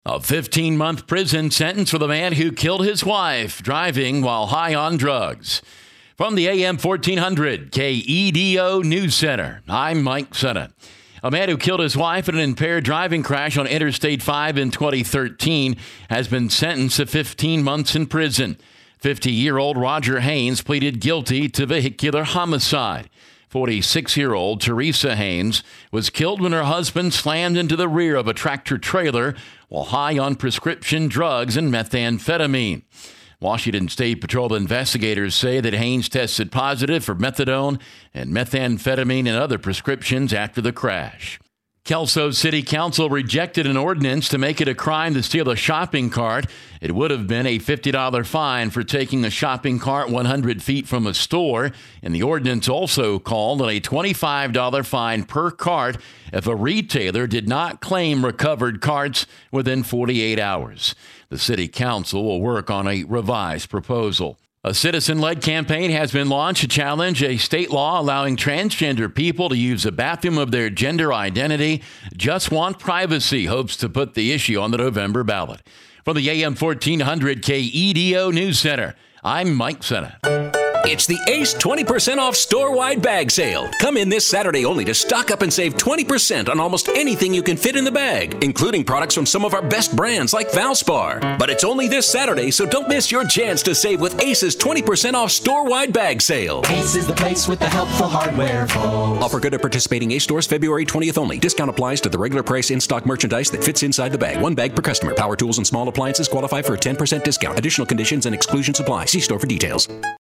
A 15-month prison sentence for the man who killed his wife driving while high on drugs. From the AM 1400 KEDO News Center, I'm Mike Sena. A man who killed his wife in an impaired driving crash on Interstate 5 in 2013 has been sentenced to 15 months in prison. 50-year-old Roger Haynes pleaded guilty to vehicular homicide. 46-year-old Teresa Haynes was killed when her husband slammed into the rear of a tractor-trailer while high on prescription drugs and methamphetamine. Washington State Patrol investigators say that Haynes tested positive for methadone and methamphetamine and other prescriptions after the crash. Kelso City Council rejected an ordinance to make it a crime to steal a shopping cart. It would have been a $50 fine for taking a shopping cart 100 feet from a store, and the ordinance also called on a $25 fine per cart if a retailer did not claim recovered carts within 48 hours. The City Council will work on a revised proposal. A citizen-led campaign has been launched to challenge a state law allowing transgender people to use the bathroom of their gender identity. Just Want Privacy hopes to put the issue on the November ballot. From the AM 1400 KEDO News Center, I'm Mike Sena. It's the Ace 20% off store-wide bag sale. Come in this Saturday only to stock up and save 20% on almost anything you can fit in the bag, including products from some of our best brands like Valspar. But it's only this Saturday, so don't miss your chance to save with Ace's 20% off store-wide bag sale. Ace is the place with the helpful hardware, folks. Offer good at participating Ace stores February 20th only. Discount applies to the regular price in-stock merchandise that fits inside the bag. One bag per customer. Power tools and small appliances qualify for a 10% discount. Additional conditions and exclusions apply. See store for details.